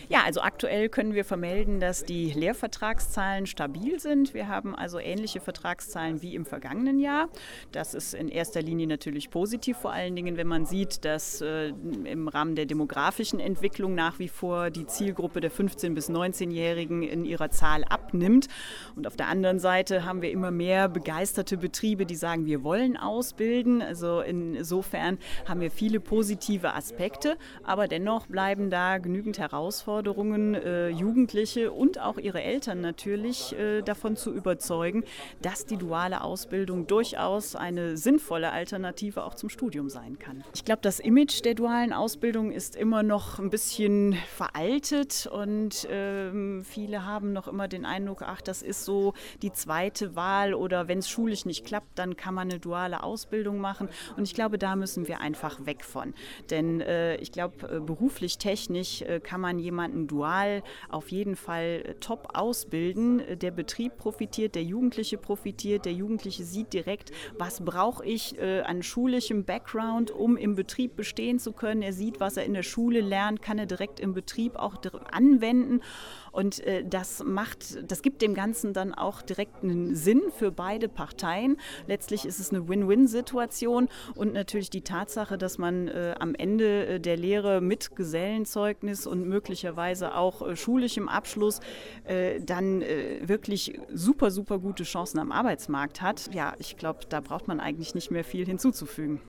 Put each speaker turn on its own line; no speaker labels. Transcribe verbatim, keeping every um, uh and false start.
Ja, also aktuell können wir vermelden, dass die Lehrvertragszahlen stabil sind. Wir haben also ähnliche Vertragszahlen wie im vergangenen Jahr. Das ist in erster Linie natürlich positiv, vor allen Dingen, wenn man sieht, dass äh, im Rahmen der demografischen Entwicklung nach wie vor die Zielgruppe der fünfzehn- bis neunzehnjährigen in ihrer Zahl abnimmt. Und auf der anderen Seite haben wir immer mehr begeisterte Betriebe, die sagen, wir wollen ausbilden. Also insofern haben wir viele positive Aspekte, aber dennoch bleiben da genügend Herausforderungen, äh, Jugendliche und auch ihre Eltern natürlich äh, davon zu überzeugen, dass die duale Ausbildung durchaus eine sinnvolle Alternative auch zum Studium sein kann. Ich glaube, das Image der dualen Ausbildung ist immer noch ein bisschen veraltet und äh, viele haben noch immer den Eindruck, ach, das ist so die zweite Wahl oder wenn es schulisch nicht klappt, dann kann man eine duale Ausbildung machen und ich glaube, da müssen wir einfach weg von. Denn äh, ich glaube, äh, beruflich, technisch äh, kann man jemanden dual auf jeden Fall äh, top ausbilden. Der Betrieb profitiert, der Jugendliche profitiert, der Jugendliche sieht direkt, was brauche ich äh, an schulischem Background, um im Betrieb bestehen zu können. Er sieht, was er in der Schule lernt, kann er direkt im Betrieb auch anwenden. Und äh, das macht, das gibt dem Ganzen dann auch direkt einen Sinn für beide Parteien. Letztlich ist es eine Win-Win-Situation und natürlich die Tatsache, dass man äh, am Ende äh, der Lehre mit Gesellenzeugnis und möglicherweise auch äh, schulischem Abschluss äh, dann äh, wirklich super, super gute Chancen am Arbeitsmarkt hat. Ja, ich glaube, da braucht man eigentlich nicht mehr viel hinzuzufügen.